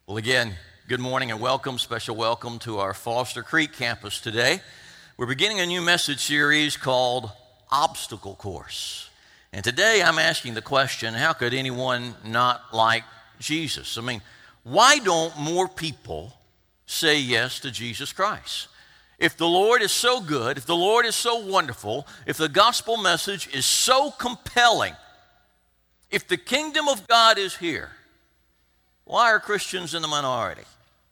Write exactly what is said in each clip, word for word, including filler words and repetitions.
Well, again, good morning and welcome, special welcome to our Foster Creek campus today. We're beginning a new message series called Obstacle Course. And today I'm asking the question, how could anyone not like Jesus? I mean, why don't more people say yes to Jesus Christ? If the Lord is so good, if the Lord is so wonderful, if the gospel message is so compelling, if the kingdom of God is here, why are Christians in the minority?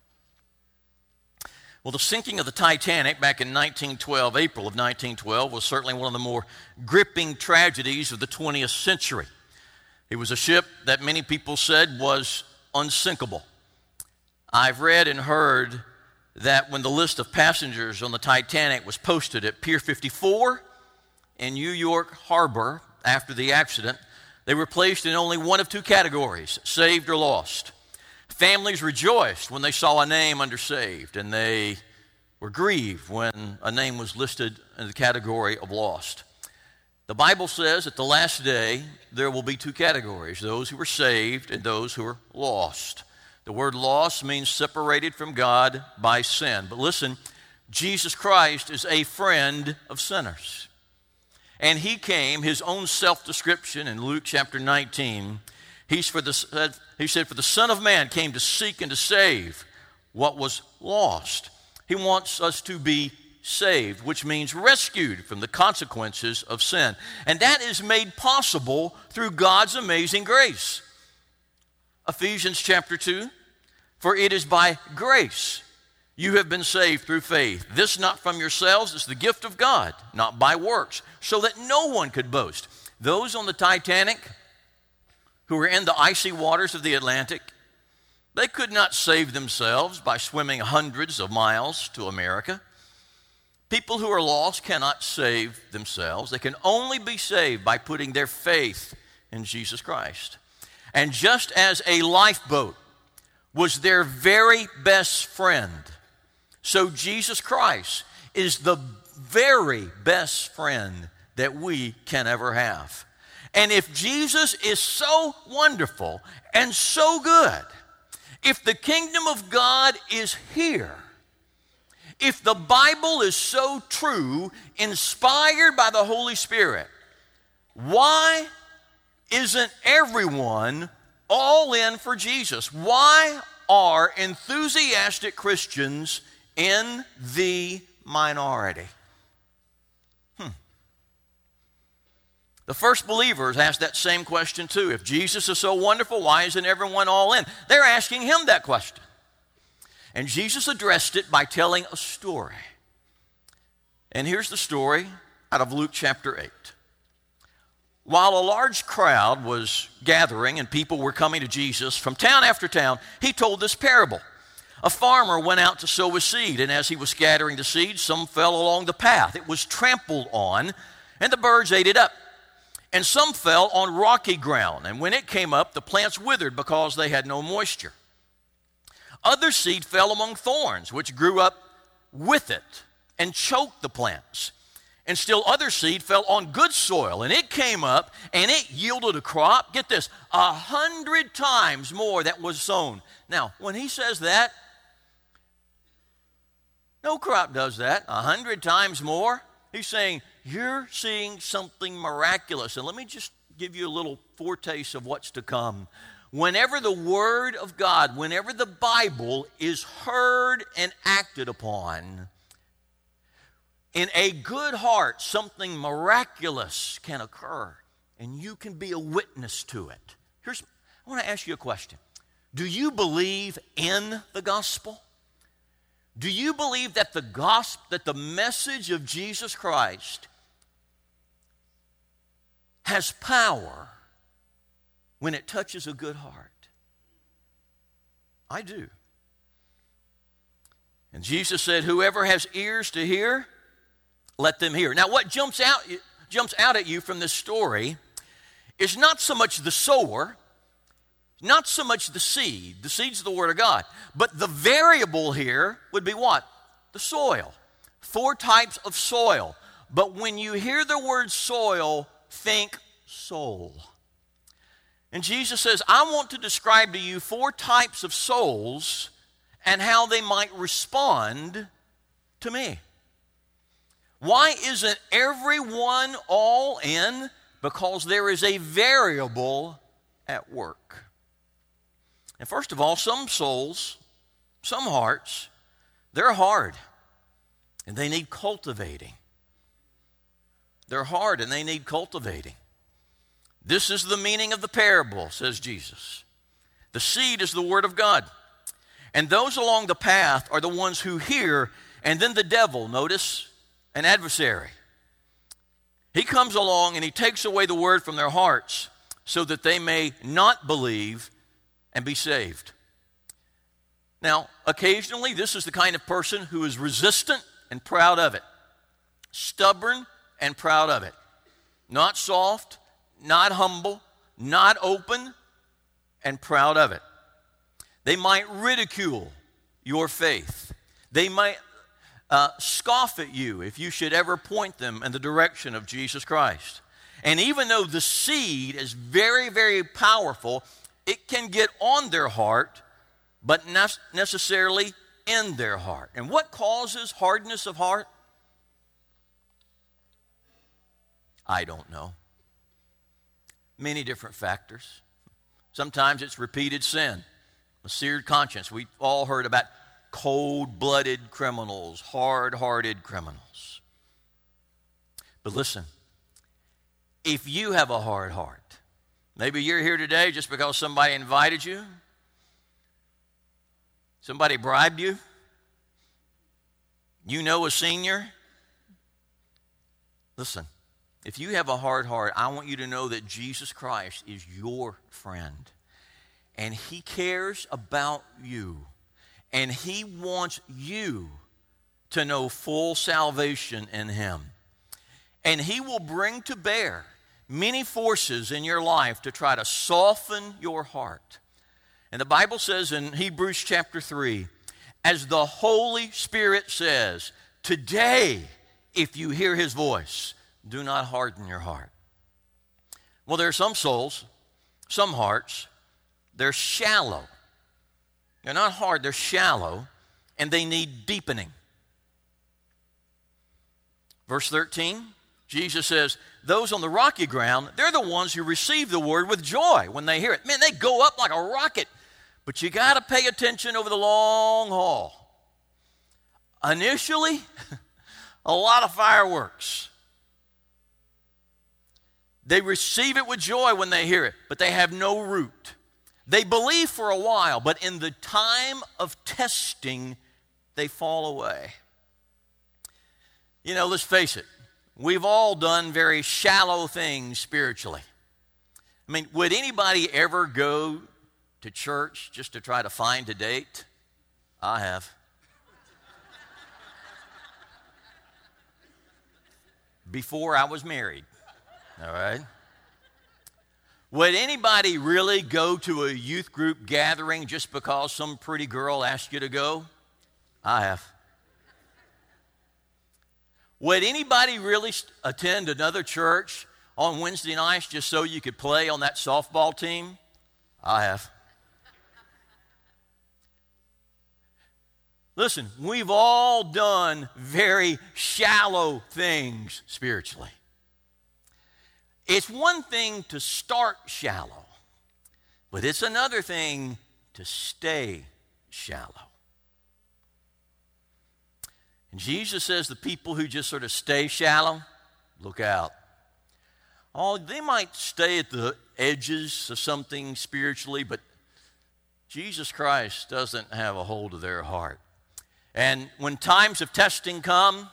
Well, the sinking of the Titanic back in nineteen twelve, April of nineteen twelve, was certainly one of the more gripping tragedies of the twentieth century. It was a ship that many people said was unsinkable. I've read and heard that when the list of passengers on the Titanic was posted at Pier fifty-four in New York Harbor after the accident, they were placed in only one of two categories, saved or lost. Families rejoiced when they saw a name under saved, and they were grieved when a name was listed in the category of lost. The Bible says at the last day there will be two categories, those who were saved and those who were lost. The word lost means separated from God by sin. But listen, Jesus Christ is a friend of sinners. And he came, his own self-description in Luke chapter nineteen, he's for the, he said, for the Son of Man came to seek and to save what was lost. He wants us to be saved, which means rescued from the consequences of sin. And that is made possible through God's amazing grace. Ephesians chapter two, for it is by grace you have been saved through faith. This not from yourselves, it's the gift of God, not by works, so that no one could boast. Those on the Titanic who were in the icy waters of the Atlantic, they could not save themselves by swimming hundreds of miles to America. People who are lost cannot save themselves. They can only be saved by putting their faith in Jesus Christ. And just as a lifeboat was their very best friend, so Jesus Christ is the very best friend that we can ever have. And if Jesus is so wonderful and so good, if the kingdom of God is here, if the Bible is so true, inspired by the Holy Spirit, why isn't everyone all in for Jesus? Why are enthusiastic Christians in the minority? Hmm. The first believers asked that same question too. If Jesus is so wonderful, why isn't everyone all in? They're asking him that question. And Jesus addressed it by telling a story. And here's the story out of Luke chapter eight. While a large crowd was gathering and people were coming to Jesus from town after town, he told this parable. A farmer went out to sow his seed, and as he was scattering the seed, some fell along the path. It was trampled on, and the birds ate it up. And some fell on rocky ground, and when it came up, the plants withered because they had no moisture. Other seed fell among thorns, which grew up with it and choked the plants. And still other seed fell on good soil, and it came up, and it yielded a crop, get this, a hundred times more that was sown. Now, when he says that, no crop does that, a hundred times more. He's saying, you're seeing something miraculous. And let me just give you a little foretaste of what's to come. Whenever the Word of God, whenever the Bible is heard and acted upon, in a good heart, something miraculous can occur, and you can be a witness to it. Here's, I want to ask you a question. Do you believe in the gospel? Do you believe that the gospel, that the message of Jesus Christ has power when it touches a good heart? I do. And Jesus said, whoever has ears to hear, let them hear. Now, what jumps out, jumps out at you from this story is not so much the sower, not so much the seed. The seed's the Word of God. But the variable here would be what? The soil. Four types of soil. But when you hear the word soil, think soul. And Jesus says, I want to describe to you four types of souls and how they might respond to me. Why isn't everyone all in? Because there is a variable at work. And first of all, some souls, some hearts, they're hard and they need cultivating. They're hard and they need cultivating. This is the meaning of the parable, says Jesus. The seed is the word of God. And those along the path are the ones who hear, and then the devil, notice, an adversary. He comes along and he takes away the word from their hearts so that they may not believe and be saved. Now, occasionally, this is the kind of person who is resistant and proud of it, stubborn and proud of it, not soft, not humble, not open, and proud of it. They might ridicule your faith. They might uh, scoff at you if you should ever point them in the direction of Jesus Christ. And even though the seed is very, very powerful, it can get on their heart, but not necessarily in their heart. And what causes hardness of heart? I don't know. Many different factors. Sometimes it's repeated sin, a seared conscience. We've all heard about cold-blooded criminals, hard-hearted criminals. But listen, if you have a hard heart, maybe you're here today just because somebody invited you, somebody bribed you, you know a senior. Listen, if you have a hard heart, I want you to know that Jesus Christ is your friend. And He cares about you. And He wants you to know full salvation in Him. And He will bring to bear many forces in your life to try to soften your heart. And the Bible says in Hebrews chapter three, as the Holy Spirit says, today, if you hear His voice, do not harden your heart. Well, there are some souls, some hearts, they're shallow. They're not hard, they're shallow, and they need deepening. Verse thirteen, Jesus says, those on the rocky ground, they're the ones who receive the word with joy when they hear it. Man, they go up like a rocket, but you got to pay attention over the long haul. Initially, a lot of fireworks. They receive it with joy when they hear it, but they have no root. They believe for a while, but in the time of testing, they fall away. You know, let's face it. We've all done very shallow things spiritually. I mean, would anybody ever go to church just to try to find a date? I have. Before I was married. All right? Would anybody really go to a youth group gathering just because some pretty girl asked you to go? I have. Would anybody really attend another church on Wednesday nights just so you could play on that softball team? I have. Listen, we've all done very shallow things spiritually. It's one thing to start shallow, but it's another thing to stay shallow. And Jesus says the people who just sort of stay shallow, look out. Oh, they might stay at the edges of something spiritually, but Jesus Christ doesn't have a hold of their heart. And when times of testing come,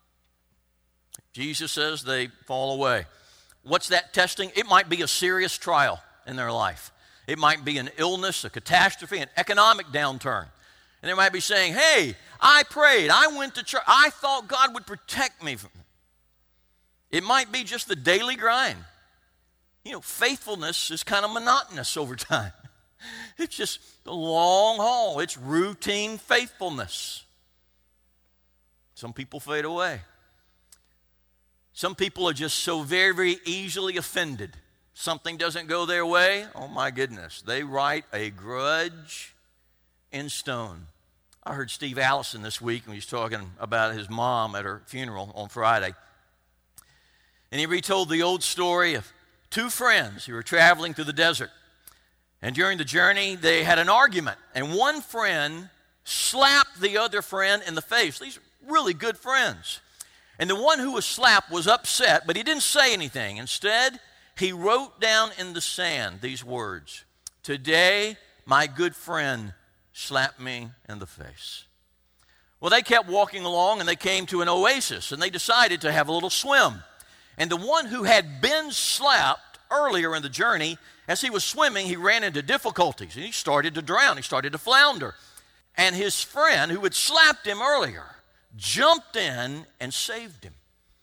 Jesus says they fall away. What's that testing? It might be a serious trial in their life. It might be an illness, a catastrophe, an economic downturn. And they might be saying, hey, I prayed, I went to church, I thought God would protect me from it. It might be just the daily grind. You know, faithfulness is kind of monotonous over time. It's just the long haul. It's routine faithfulness. Some people fade away. Some people are just so very, very easily offended. something doesn't go their way, oh my goodness, they write a grudge in stone. I heard Steve Allison this week when he was talking about his mom at her funeral on Friday. And he retold the old story of two friends who were traveling through the desert. And during the journey, they had an argument. And one friend slapped the other friend in the face. These are really good friends. And the one who was slapped was upset, but he didn't say anything. Instead, he wrote down in the sand these words, "Today, my good friend slapped me in the face." Well, they kept walking along, and they came to an oasis, and they decided to have a little swim. And the one who had been slapped earlier in the journey, as he was swimming, he ran into difficulties, and he started to drown. He started to flounder. And his friend, who had slapped him earlier, jumped in and saved him.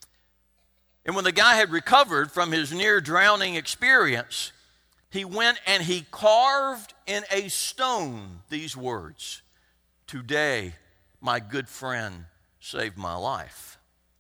And when the guy had recovered from his near-drowning experience, he went and he carved in a stone these words, "Today, my good friend saved my life."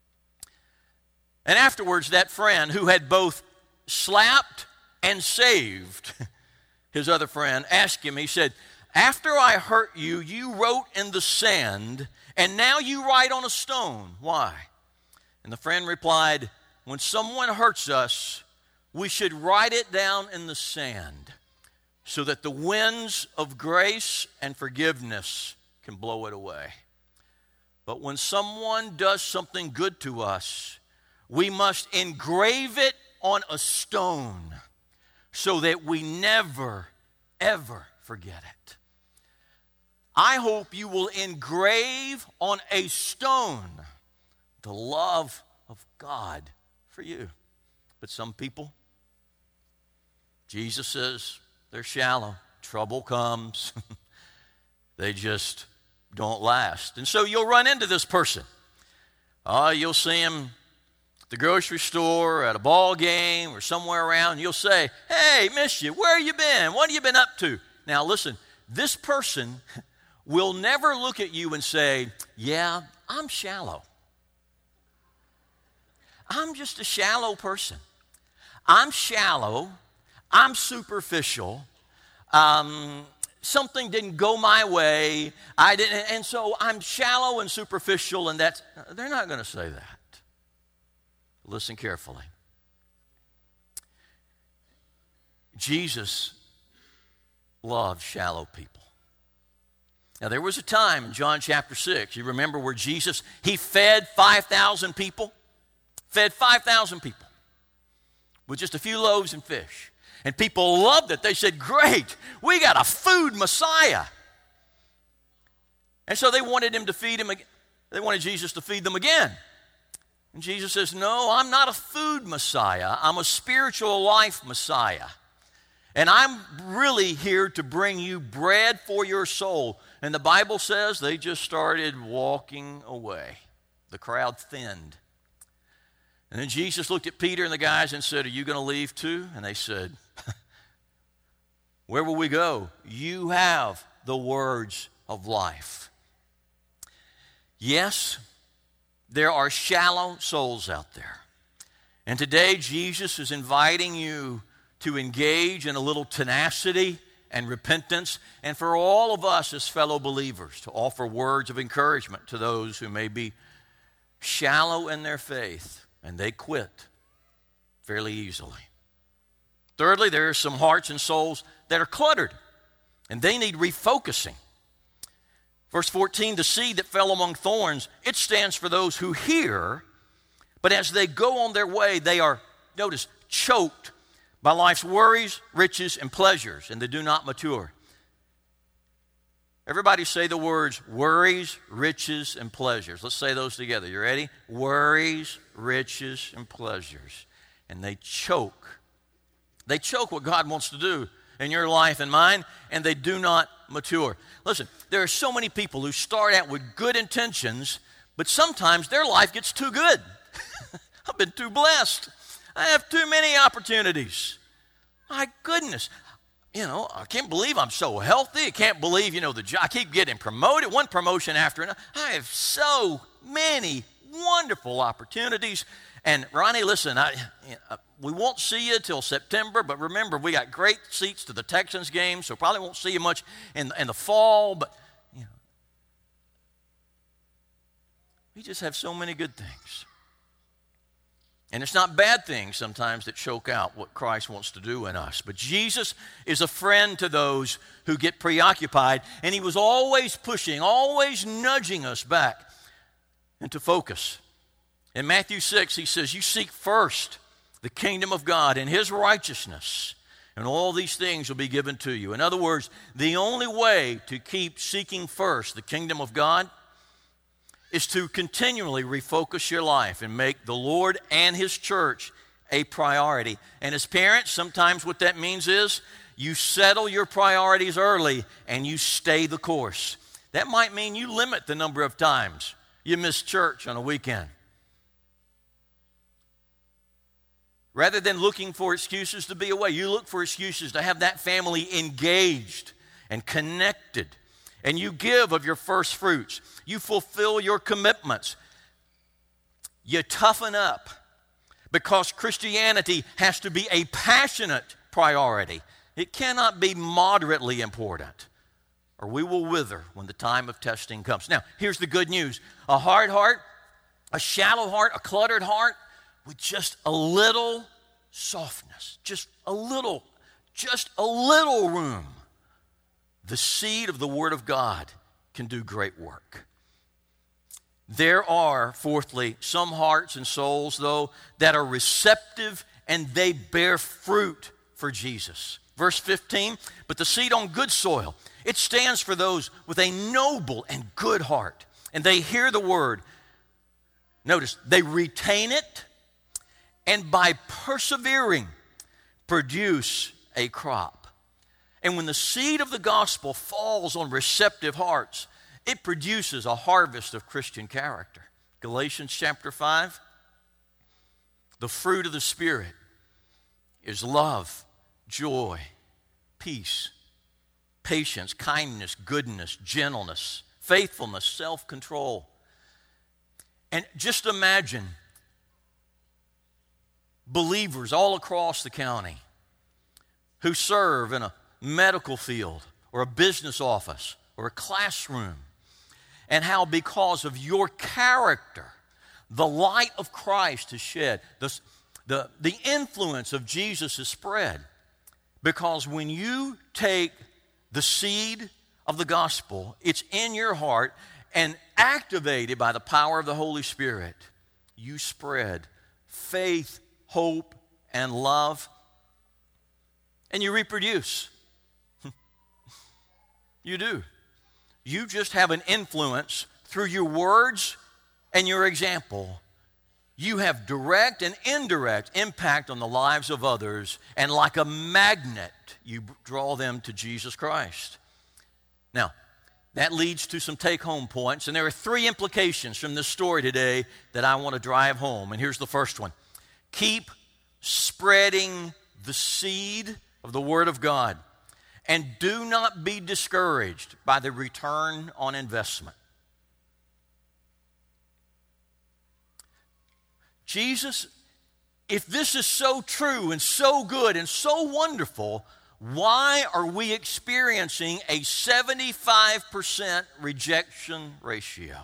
And afterwards, that friend who had both slapped and saved his other friend asked him, he said, "After I hurt you, you wrote in the sand, and now you write on a stone. Why?" And the friend replied, "When someone hurts us, we should write it down in the sand so that the winds of grace and forgiveness can blow it away. But when someone does something good to us, we must engrave it on a stone so that we never, ever forget it." I hope you will engrave on a stone the love of God for you. But some people, Jesus says, they're shallow. Trouble comes. They just don't last. And so you'll run into this person. Uh, you'll see him at the grocery store, at a ball game, or somewhere around. And you'll say, "Hey, missed you. Where you been? What have you been up to?" Now listen, this person will never look at you and say, "Yeah, I'm shallow. I'm just a shallow person. I'm shallow. I'm superficial. Um, something didn't go my way. I didn't, and so I'm shallow and superficial." And that's, they're not going to say that. Listen carefully. Jesus loved shallow people. Now, there was a time in John chapter six, you remember, where Jesus, he fed five thousand people. Fed five thousand people with just a few loaves and fish. And people loved it. They said, "Great, we got a food Messiah." And so they wanted him to feed him. They wanted Jesus to feed them again. And Jesus says, "No, I'm not a food Messiah. I'm a spiritual life Messiah. And I'm really here to bring you bread for your soul." And the Bible says they just started walking away. The crowd thinned. And then Jesus looked at Peter and the guys and said, "Are you going to leave too?" And they said, "Where will we go? You have the words of life." Yes, there are shallow souls out there. And today Jesus is inviting you to engage in a little tenacity and repentance, and for all of us as fellow believers to offer words of encouragement to those who may be shallow in their faith and they quit fairly easily. Thirdly, there are some hearts and souls that are cluttered, and they need refocusing. Verse fourteen, the seed that fell among thorns, it stands for those who hear, but as they go on their way, they are, notice, choked by life's worries, riches, and pleasures, and they do not mature. Everybody say the words worries, riches, and pleasures. Let's say those together. You ready? Worries, riches, and pleasures. And they choke. They choke what God wants to do in your life and mine, and they do not mature. Listen, there are so many people who start out with good intentions, but sometimes their life gets too good. I've been too blessed. I have too many opportunities. My goodness. You know, I can't believe I'm so healthy. I can't believe, you know, the job. I keep getting promoted, one promotion after another. I have so many wonderful opportunities. And Ronnie, listen, I, we won't see you till September, but remember, we got great seats to the Texans game, so probably won't see you much in, in the fall, but you know, we just have so many good things. And it's not bad things sometimes that choke out what Christ wants to do in us. But Jesus is a friend to those who get preoccupied, and he was always pushing, always nudging us back into focus. In Matthew six, he says, you seek first the kingdom of God and his righteousness, and all these things will be given to you. In other words, the only way to keep seeking first the kingdom of God is to continually refocus your life and make the Lord and his church a priority. And as parents, sometimes what that means is you settle your priorities early and you stay the course. That might mean you limit the number of times you miss church on a weekend. Rather than looking for excuses to be away, you look for excuses to have that family engaged and connected. And you give of your first fruits. You fulfill your commitments. You toughen up, because Christianity has to be a passionate priority. It cannot be moderately important, or we will wither when the time of testing comes. Now, here's the good news. A hard heart, a shallow heart, a cluttered heart with just a little softness, just a little, just a little room. The seed of the Word of God can do great work. There are, fourthly, some hearts and souls, though, that are receptive and they bear fruit for Jesus. Verse fifteen, but the seed on good soil, it stands for those with a noble and good heart. And they hear the word. Notice, they retain it, and by persevering, produce a crop. And when the seed of the gospel falls on receptive hearts, it produces a harvest of Christian character. Galatians chapter five, the fruit of the Spirit is love, joy, peace, patience, kindness, goodness, gentleness, faithfulness, self-control. And just imagine believers all across the county who serve in a medical field or a business office or a classroom, and how because of your character, the light of Christ is shed, the, the, the influence of Jesus is spread. Because when you take the seed of the gospel, it's in your heart and activated by the power of the Holy Spirit, you spread faith, hope, and love, and you reproduce. You do. You just have an influence through your words and your example. You have direct and indirect impact on the lives of others, and like a magnet, you draw them to Jesus Christ. Now, that leads to some take-home points, and there are three implications from this story today that I want to drive home, and here's the first one. Keep spreading the seed of the Word of God. And do not be discouraged by the return on investment. Jesus, if this is so true and so good and so wonderful, why are we experiencing a seventy-five percent rejection ratio?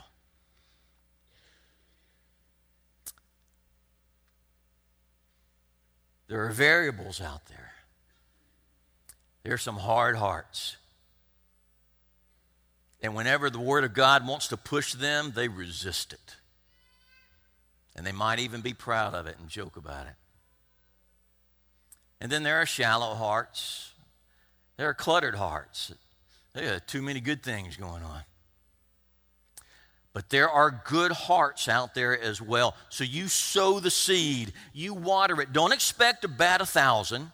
There are variables out there. There are some hard hearts. And whenever the Word of God wants to push them, they resist it. And they might even be proud of it and joke about it. And then there are shallow hearts. There are cluttered hearts. There are too many good things going on. But there are good hearts out there as well. So you sow the seed. You water it. Don't expect to bat a thousand.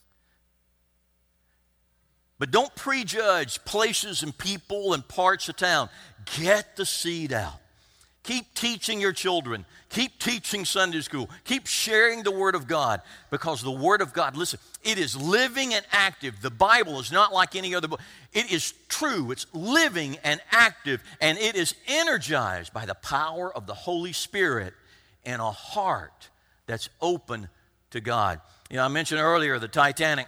But don't prejudge places and people and parts of town. Get the seed out. Keep teaching your children. Keep teaching Sunday school. Keep sharing the Word of God, because the Word of God, listen, it is living and active. The Bible is not like any other book. It is true, it's living and active, and it is energized by the power of the Holy Spirit in a heart that's open to God. You know, I mentioned earlier the Titanic.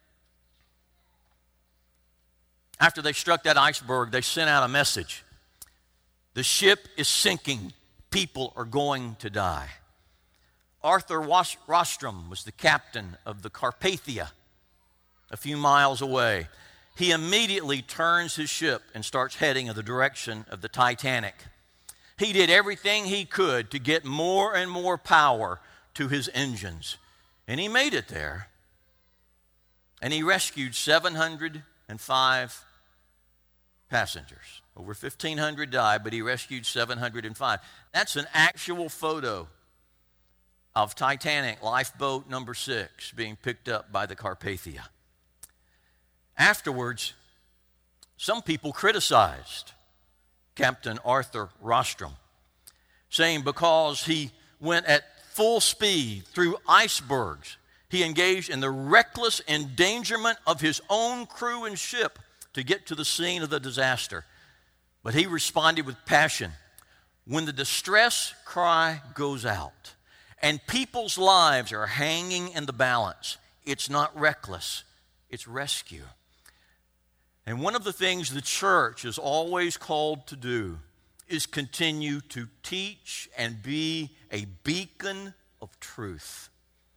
After they struck that iceberg, they sent out a message. The ship is sinking. People are going to die. Arthur Rostrom was the captain of the Carpathia, a few miles away. He immediately turns his ship and starts heading in the direction of the Titanic. He did everything he could to get more and more power to his engines. And he made it there. And he rescued seven hundred five passengers. Over fifteen hundred died, but he rescued seven hundred five. That's an actual photo of Titanic lifeboat number six being picked up by the Carpathia. Afterwards, some people criticized Captain Arthur Rostrom, saying because he went at full speed through icebergs, he engaged in the reckless endangerment of his own crew and ship to get to the scene of the disaster. But he responded with passion. When the distress cry goes out and people's lives are hanging in the balance, it's not reckless, it's rescue. And one of the things the church is always called to do is continue to teach and be a beacon of truth.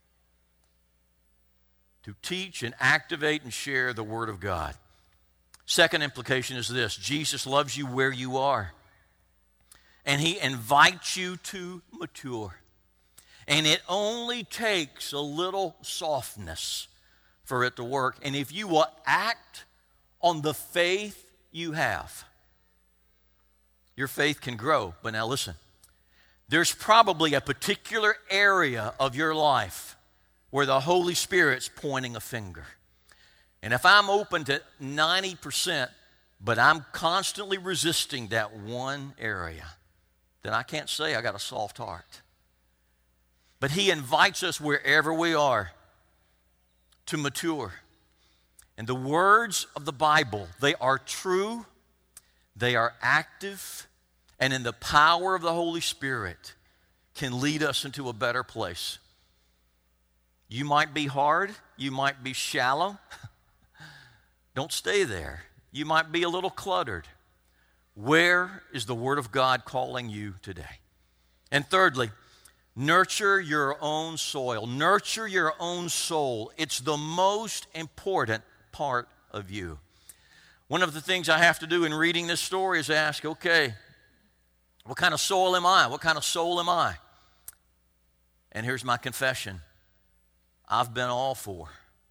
To teach and activate and share the Word of God. Second implication is this: Jesus loves you where you are. And He invites you to mature. And it only takes a little softness for it to work. And if you will act on the faith you have, your faith can grow. But now listen, there's probably a particular area of your life where the Holy Spirit's pointing a finger. And if I'm open to ninety percent, but I'm constantly resisting that one area, then I can't say I got a soft heart. But He invites us wherever we are to mature. And the words of the Bible, they are true, they are active, and in the power of the Holy Spirit can lead us into a better place. You might be hard, you might be shallow. Don't stay there. You might be a little cluttered. Where is the Word of God calling you today? And thirdly, nurture your own soil. Nurture your own soul. It's the most important part of you. One of the things I have to do in reading this story is ask, okay, what kind of soil am I? What kind of soul am I? And here's my confession. I've been all four.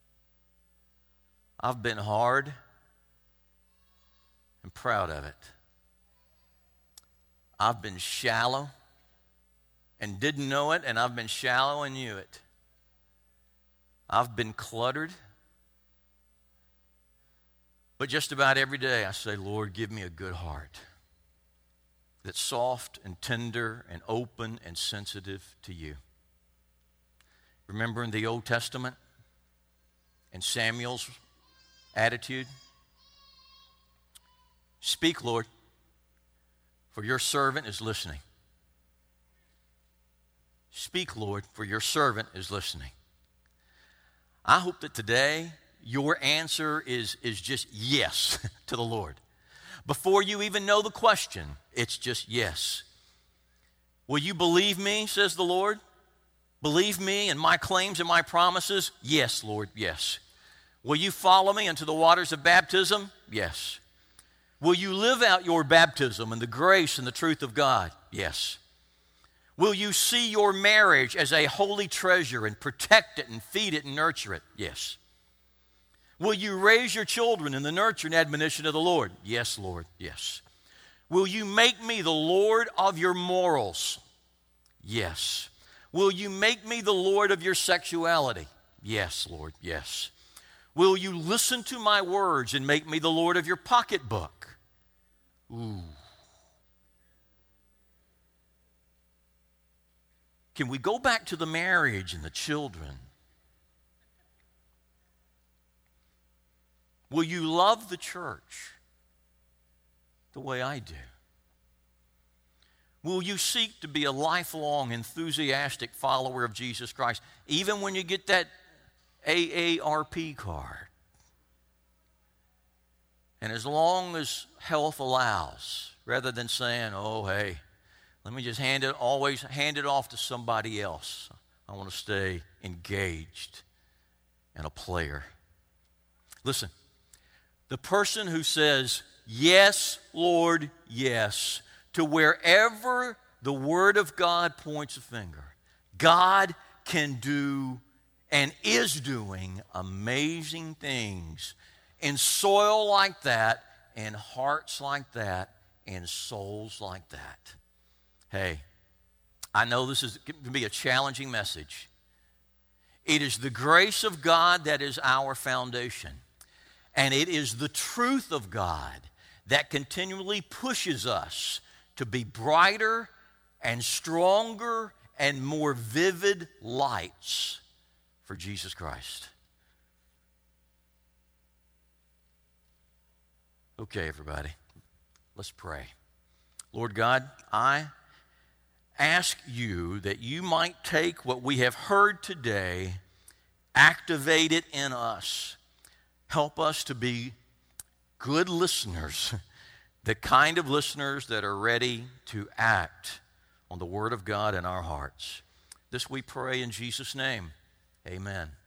I've been hard and proud of it. I've been shallow and didn't know it, and I've been shallow and knew it. I've been cluttered. But just about every day I say, Lord, give me a good heart that's soft and tender and open and sensitive to you. Remember in the Old Testament and Samuel's attitude? Speak, Lord, for your servant is listening. Speak, Lord, for your servant is listening. I hope that today your answer is, is just yes to the Lord. Before you even know the question, it's just yes. Will you believe me, says the Lord? Believe me and my claims and my promises? Yes, Lord, yes. Will you follow me into the waters of baptism? Yes. Will you live out your baptism in the grace and the truth of God? Yes. Will you see your marriage as a holy treasure and protect it and feed it and nurture it? Yes. Will you raise your children in the nurture and admonition of the Lord? Yes, Lord, yes. Will you make me the Lord of your morals? Yes. Will you make me the Lord of your sexuality? Yes, Lord, yes. Will you listen to my words and make me the Lord of your pocketbook? Ooh. Can we go back to the marriage and the children? Will you love the church the way I do? Will you seek to be a lifelong, enthusiastic follower of Jesus Christ, even when you get that A A R P card? And as long as health allows, rather than saying, oh, hey, let me just hand it, always hand it off to somebody else. I want to stay engaged and a player. Listen, the person who says, yes, Lord, yes, to wherever the Word of God points a finger, God can do and is doing amazing things in soil like that, in hearts like that, in souls like that. Hey, I know this is going to be a challenging message. It is the grace of God that is our foundation. And it is the truth of God that continually pushes us to be brighter and stronger and more vivid lights for Jesus Christ. Okay, everybody, let's pray. Lord God, I ask you that you might take what we have heard today, activate it in us. Help us to be good listeners, the kind of listeners that are ready to act on the Word of God in our hearts. This we pray in Jesus' name. Amen.